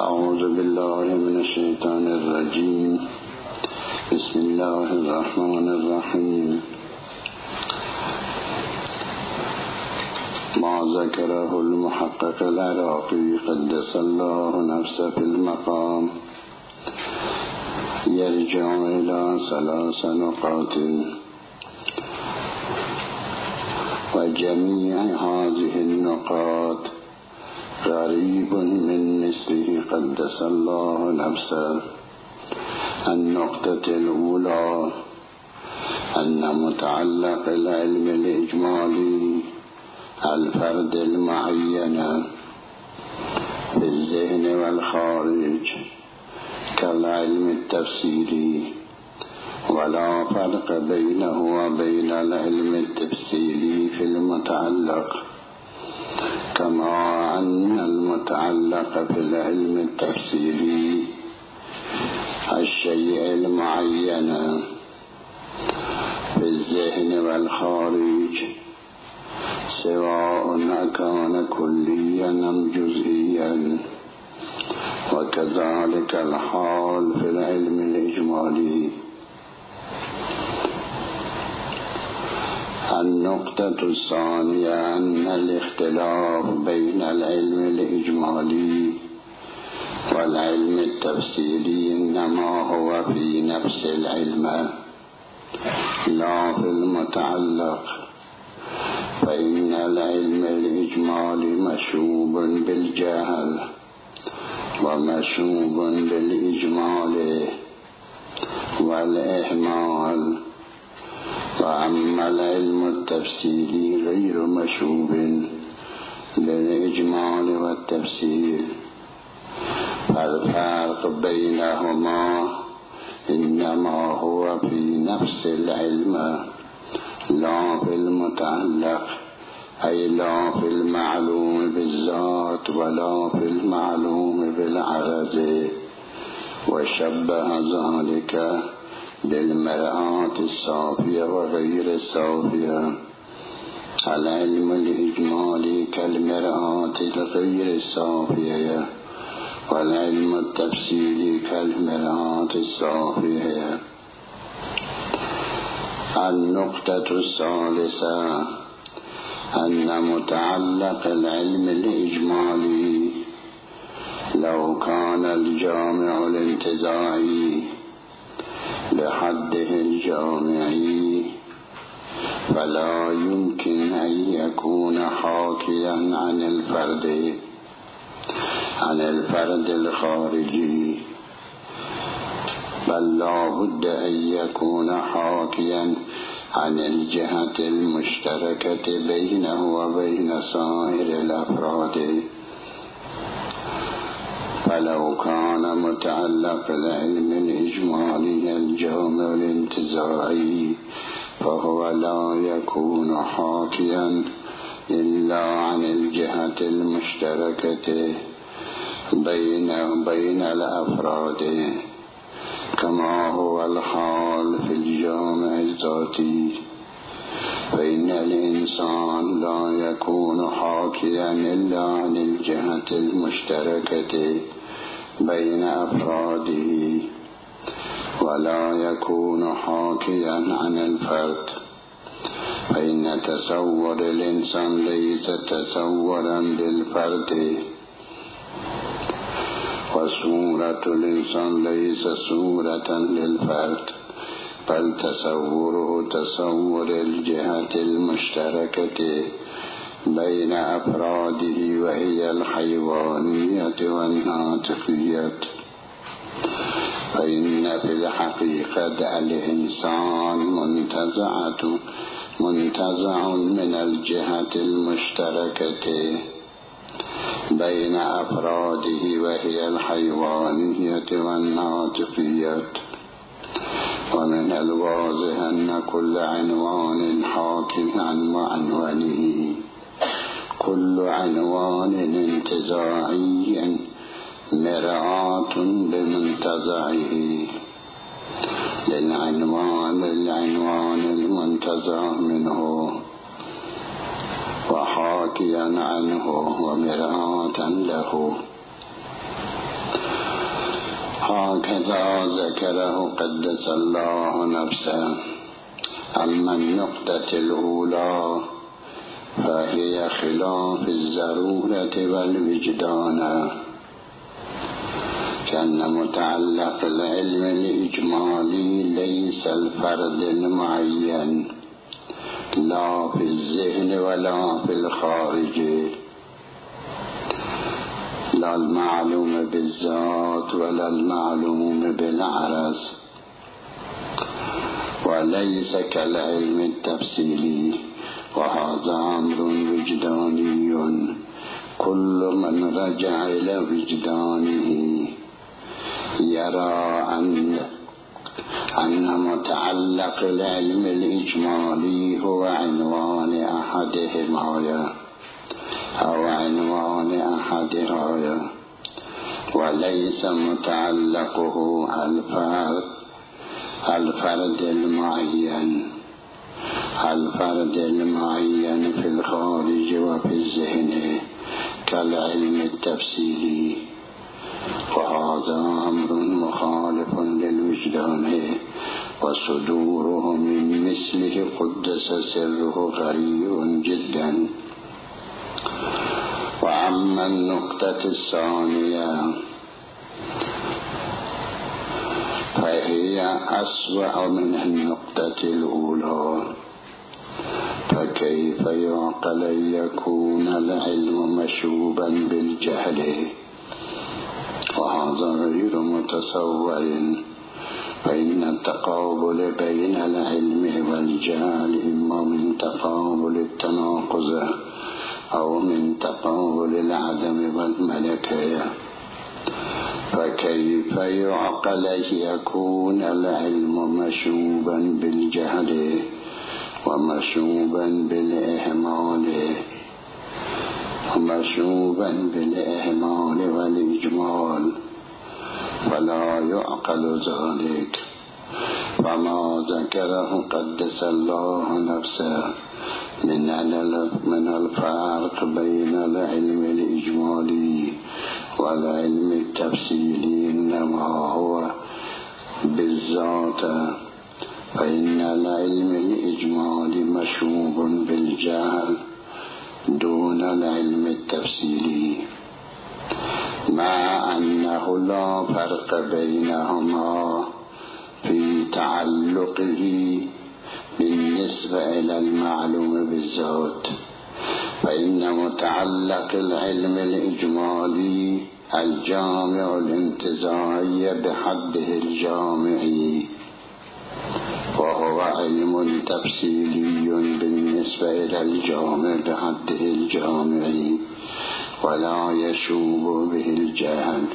أعوذ بالله من الشيطان الرجيم. بسم الله الرحمن الرحيم. ما ذكره المحقق العراقي قدس الله نفسه في المقام يرجع إلى 3 نقاط، وجميع هذه النقاط غريب من مثله قدس الله نفسه. النقطة الأولى أن متعلق العلم الإجمالي الفرد المعين في الذهن والخارج كالعلم التفسيري، ولا فرق بينه وبين العلم التفسيري في المتعلق، كما أن المتعلق في العلم التفسيري الشيء المعين في الذهن والخارج، سواء كان كليا أم جزئيا، وكذلك الحال في العلم الإجمالي. النقطة الثانية أن الاختلاف بين العلم الإجمالي والعلم التفسيري إنما هو في نفس العلم لا في المتعلق، فإن العلم الإجمالي مشوب بالجهل ومشوب بالإجمال والإهمال، وأما العلم التفسيري غير مشوب بالإجمال والتفسير، فالفرق بينهما إنما هو في نفس العلم لا في المتعلق، أي لا في المعلوم بالذات ولا في المعلوم بالعرض. وشبه ذلك بالمرآة الصافية وغير الصافية. العلم الإجمالي كالمرآة الغير الصافية، والعلم التفسيري كالمرآة الصافية. النقطة الثالثة أن متعلق العلم الإجمالي لو كان الجامع الانتزاعي بحده الجامعي فلا يمكن أن يكون حاكيا عن الفرد الخارجي، بل لا بد أن يكون حاكيا عن الجهة المشتركة بينه وبين سائر الأفراد. فلو كان متعلق العلم الإجمالي الجامع الانتزاعي فهو لا يكون حاكيا إلا عن الجهة المشتركة بين الأفراد، كما هو الحال في الجامع الذاتي. فإن الإنسان لا يكون حاكيا إلا عن الجهة المشتركة بين أفراده، ولا يكون حاكيا عن الفرد، فإن تصور الإنسان ليس تصورا للفرد، وصورة الإنسان ليس صورة للفرد، بل تصوره تصور الجهة المشتركة بين أفراده، وهي الحيوانية والناطقية. فإن في الحقيقة الإنسان منتزع من الجهة المشتركة بين أفراده، وهي الحيوانية والناطقية. ومن الواضح أن كل عنوان حاكي عن معنونه، كل عنوان انتزاعي مرآة بمنتزعه للعنوان المنتزع منه، وحاكيا عنه ومرآة له. وهكذا ذكره قدس الله نفسه. أما النقطة الأولى فهي خلاف الضرورة والوجدان، كأن متعلق العلم الإجمالي ليس الفرد المعين، لا في الذهن ولا في الخارج، لا المعلوم بالذات ولا المعلوم بالعرض، وليس كالعلم التفصيلي، وهذا أمر وجداني. كل من رجع إلى وجدانه يرى أن متعلق العلم الإجمالي هو عنوان أحدهما أو عنوان أحدها، وليس متعلقه الفرد المعين في الخارج وفي الذهن كالعلم التفصيلي، وهذا أمر مخالف للوجدان، وصدوره من مثله قدس سره غريب جدا. وأما النقطة الثانية فهي أسوأ من النقطة الأولى، فكيف يعقل أن يكون العلم مشوبا بالجهل؟ وهذا غير متصور، فإن التقابل بين العلم والجهل إما من تقابل التناقض أو من تقابل العدم والملكة، فكيف يعقل أن يكون العلم مشوبا بالجهل ومشوبا بالإهمال والإجمال؟ فلا يعقل ذلك. فما ذكره قدس الله نفسه من الفرق بين العلم الإجمالي والعلم التفصيلي إنما هو بالذات، فإن العلم الإجمالي مشوب بالجهل دون العلم التفصيلي، مع أنه لا فرق بينهما في تعلقه بالنسبة إلى المعلوم بالذات، فإن متعلق العلم الإجمالي الجامع الانتزاعي بحده الجامعي، وهو علم تفصيلي بالنسبة إلى الجامع بحده الجامعي، ولا يشوب به الجهل،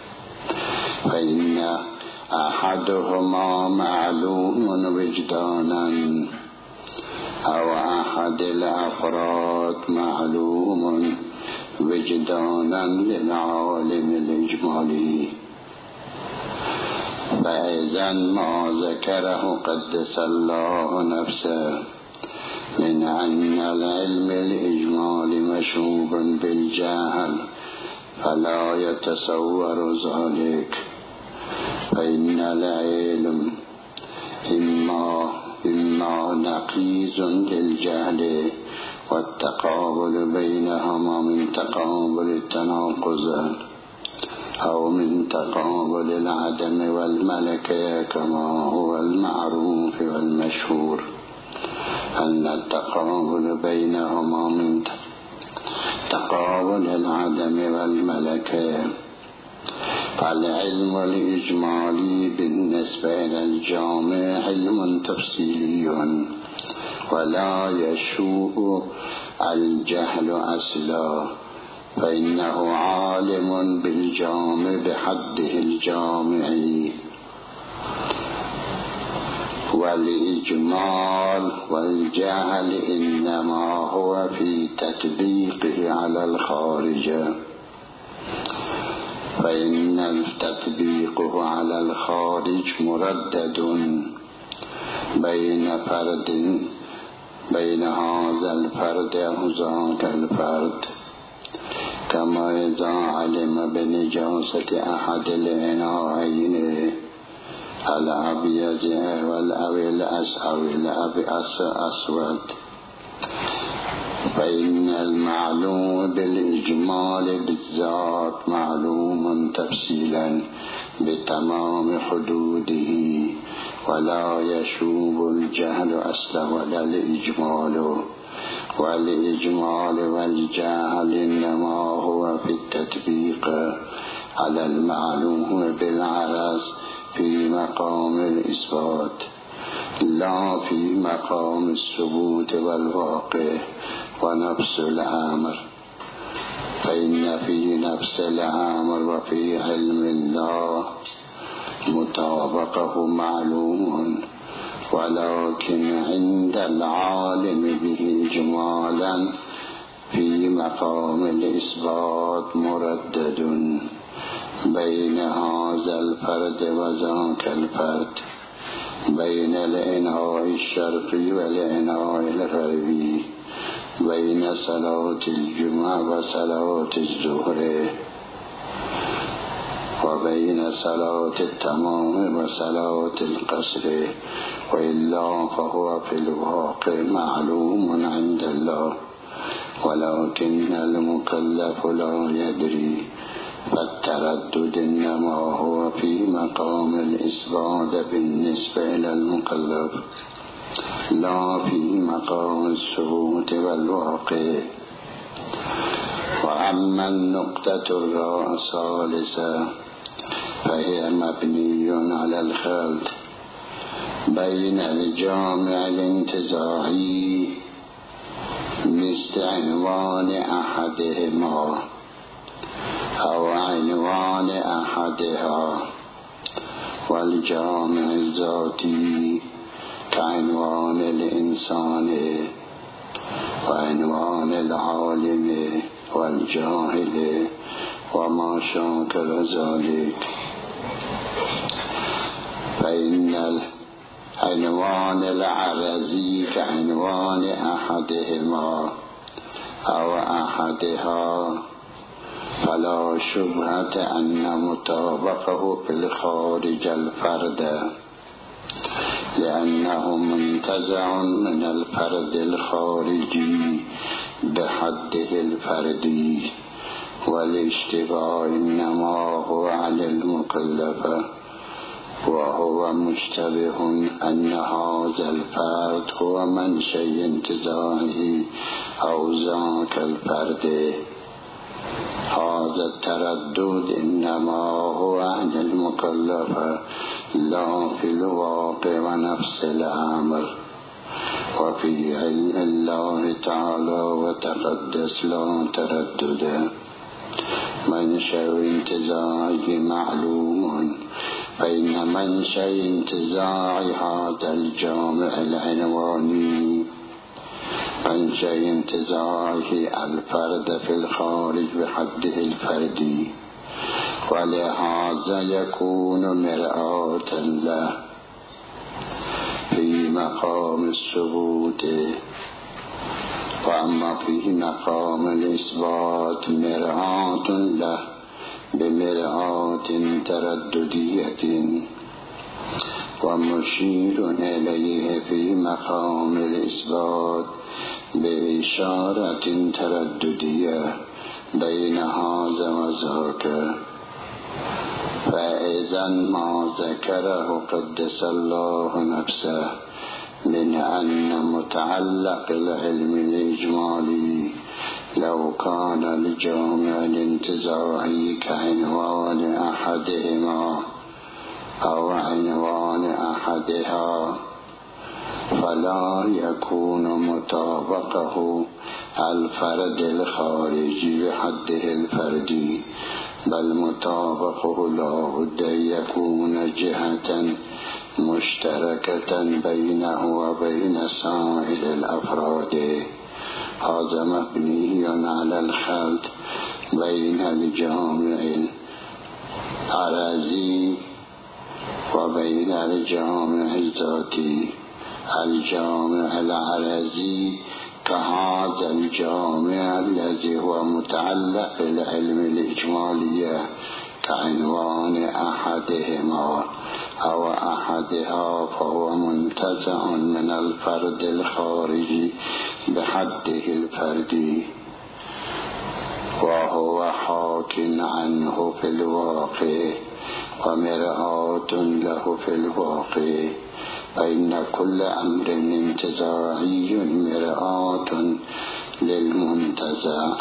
فإن أحدهما معلوم وجدانا أو أحد الأفراد معلوم وجدانا للعالم الإجمالي. فإذا ما ذكره قدس الله نفسه من أن العلم الإجمالي مشوب بالجهل فلا يتصور ذلك، فإن العلم إما نقيض للجهل، والتقابل بينهما من تقابل التناقض أو من تقابل العدم والملكة، كما هو المعروف والمشهور أن التقابل بينهما من تقابل العدم والملكة. فالعلم الإجمالي بالنسبة إلى الجامع علم تفصيلي ولا يشوب الجهل أصلا، فإنه عالم بالجامع بحده الجامعي. والإجمال والجهل إنما هو في تطبيقه على الخارج، فإن تطبيقه على الخارج مردد بين هذا الفرد وذاك الفرد، كما إذا علم بنجاسة أحد الإناءين الأبيض والأسود فإن المعلوم بالإجمال بالذات معلوم تفصيلا بتمام حدوده ولا يشوب الجهل أصلا ولا الإجمال والإجمال والجهل إنما هو في التطبيق على المعلوم بالعرض في مقام الإثبات لا في مقام الثبوت والواقع ونفس الأمر فإن في نفس الأمر وفي علم الله مطابقه معلوم ولكن عند العالم به إجمالا في مقام الإثبات مردد بين هذا الفرد وذاك الفرد بين الإناء الشرقي والإناء الغربي بين صلاة الجمعة وصلاة الظهر وبين صلاة التمام وصلاة القصر وإلا فهو في الواقع معلوم عند الله ولكن المكلف لا يدري فالتردد إنما هو في مقام الإثبات بالنسبة إلى المكلف لا في مقام الثبوت والواقع. وأما النقطة الثالثة فهي مبني على الخلط بين الجامع الانتزاعي مثل عنوان أحدهما أو عنوان أحدها والجامع الذاتي كعنوان الإنسان وعنوان العالم والجاهل وما شاكل ذلك. فإن العنوان العرضي كعنوان أحدهما أو أحدها فلا شبهة أن مطابقه في الخارج الفرد لأنه منتزع من الفرد الخارجي بحده الفردي والاشتباه إنما هو على المكلف وهو مشتبه أن هذا الفرد هو منشأ انتزاعه أو ذاك الفرد. هذا التردد إنما هو عن المكلف لا في الواقع ونفس الأمر وفي علم الله تعالى وتقدس لا تردد. منشأ انتزاعه معلوم فإن منشأ انتزاع هذا الجامع العنواني منشأ انتزاعه الفرد في الخارج بحده الفردي ولهذا يكون مرآة له في مقام الثبوت. وأما في مقام الإثبات مرآة له بمرآة ترددية ومشير إليه في مقام الإثبات بإشارة ترددية بين هذا وذاك. فإذا ما ذكره قدس الله نفسه من أن متعلق العلم الإجمالي لو كان الجامع الانتزاعي كعنوان أحدهما أو عنوان أحدها فلا يكون مطابقه الفرد الخارجي بحده الفردي بل مطابقه لا بد أن يكون جهة مشتركة بينه وبين سائر الأفراد. هذا مبني على الخلط بين الجامع العرضي وبين الجامع الذاتي. الجامع العرضي كهذا الجامع الذي هو متعلق بالعلم الإجمالية كعنوان أحدهما أو أحدها، فهو منتزع من الفرد الخارجي بحده الفردي، وهو حاك عنه في الواقع ومرآة له في الواقع، فإن كل أمر انتزاعي مرآة للمنتزع،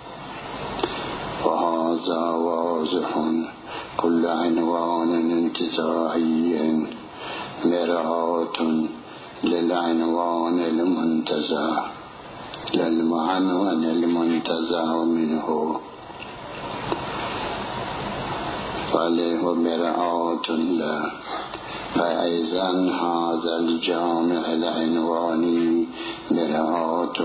وهذا واضح. كل عنوان انتزاعي مرآة للعنوان المنتزع للمعنون المنتزع منه، فله مرآة له. فأيضا هذا الجامع العنواني مرآة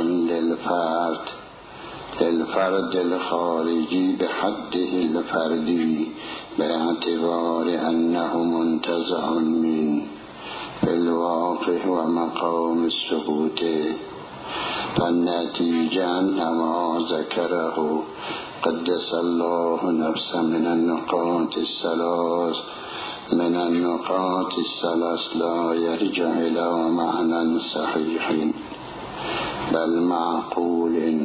للفرد الخارجي بحده الفردي، باعتبار أنه منتزع من في الواقع ومقام الثبوت. فالنتيجة أن ما ذكره قدس الله نفسه من النقاط الثلاث لا يرجع إلى معنى صحيح بل معقول،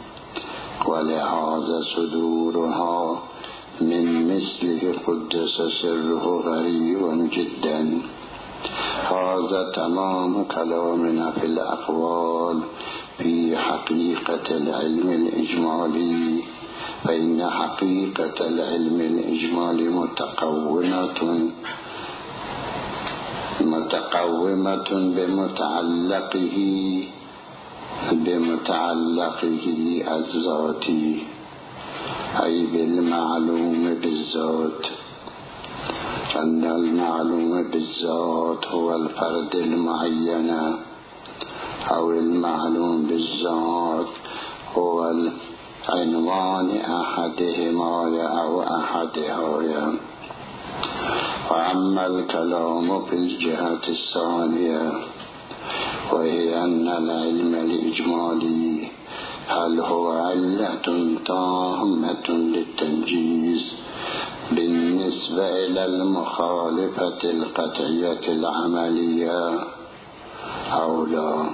ولهذا صدورها من مثله قدس سره غريب جدا. هذا تمام كلامنا في الأقوال في حقيقة العلم الإجمالي، فإن حقيقة العلم الإجمالي متقومة بمتعلقه الذاتي، أي بالمعلوم بالذات، أن المعلوم بالذات هو الفرد المعين، أو المعلوم بالذات هو عنوان أحدهما أو أحدها. وأما الكلام في الجهة الثانية، وهي أن العلم الإجمالي هل هو علة تامة للتنجيز بالنسبة إلى المخالفة القطعية العملية أو لا؟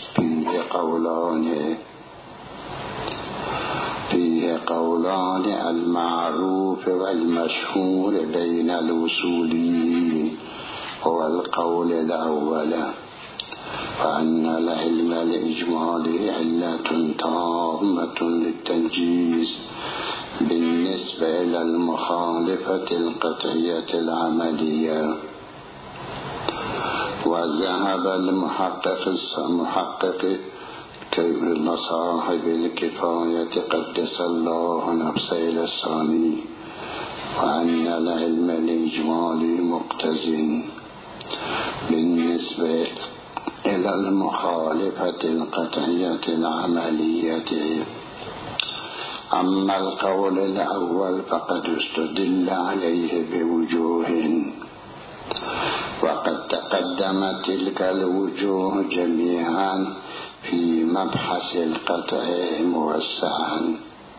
فيه قولان المعروف والمشهور بين الوصوليين. هو القول الأول، فأن العلم الإجمالي علة تامة للتنجيز بالنسبة إلى المخالفة القطعية العملية. وذهب المحقق صاحب الكفاية قدس الله نفسه إلى الثاني، وأن العلم الإجمالي مقتزن بالنسبة إلى المخالفة القطعية العملية. أما القول الأول فقد استدل عليه بوجوه، وقد تقدمت تلك الوجوه جميعا في مبحث القطع موسعا.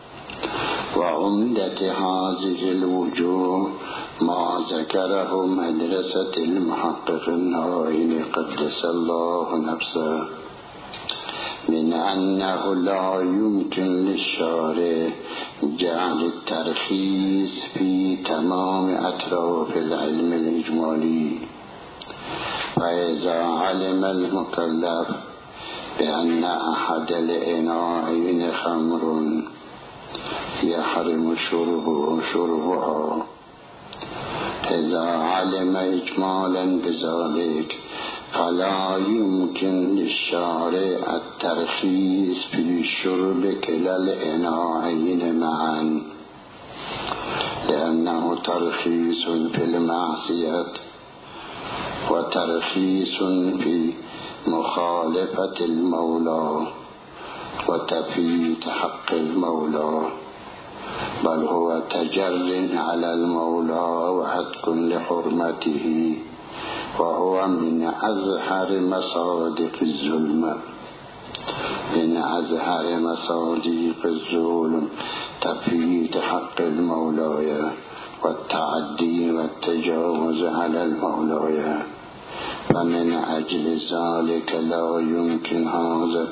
وعمدة هذه الوجوه ما ذكره مدرسة المحقق النائل قدس الله نفسه من أنه لا يمكن للشارع جعل الترخيص في تمام أطراف العلم الإجمالي. فإذا علم المكلف بأن أحد الإناءين خمر يحرم شربها، إذا علم إجمالا بذلك فلا يمكن للشارع الترخيص في شرب كلا الإناءين معا، لأنه ترخيص في المعصية وترخيص في مخالفة المولى وتفيت حق المولى، بل هو تجر على المولى وهتك لحرمته، وهو من أظهر مصادق الظلم. من أزهر مصادق الظلم تفويت حق المولاي والتعدي والتجاوز على المولاي. فمن أجل ذلك لا يمكن هذا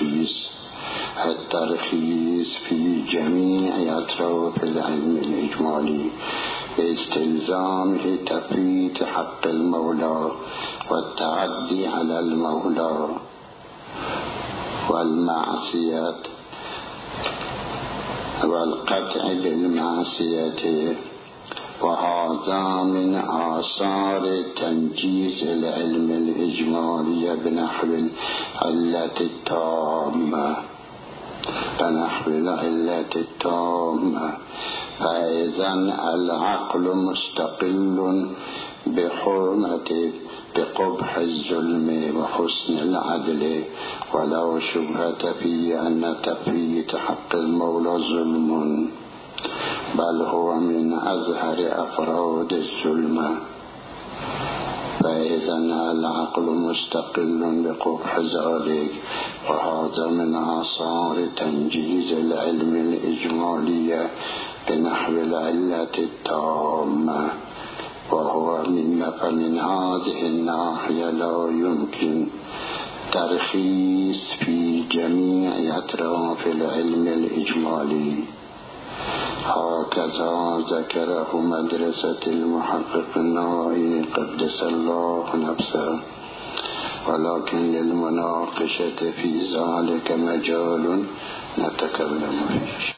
الترخيص في جميع أطراف العلم الإجمالي باستلزامه تفويت حق المولى والتعدي على المولى والمعصية والقطع بالمعصية. وهذا من آثار تنجيز العلم الإجمالي بنحو العلة التامة. فإذا العقل مستقل بقبح الظلم وحسن العدل، ولا شبهة في أن تفويت حق المولى ظلم، بل هو من أزهر أفراد الظلم. فإذا العقل مستقل بقبح ذلك، وهذا من آثار تنجيز العلم الإجمالي بنحو العلة التامة. فمن هذه الناحية لا يمكن ترخيص في جميع أطراف العلم الإجمالي. هكذا ذكره مدرسة المحقق النووي قدس الله نفسه، ولكن للمناقشة في ذلك مجال نتكلم فيه.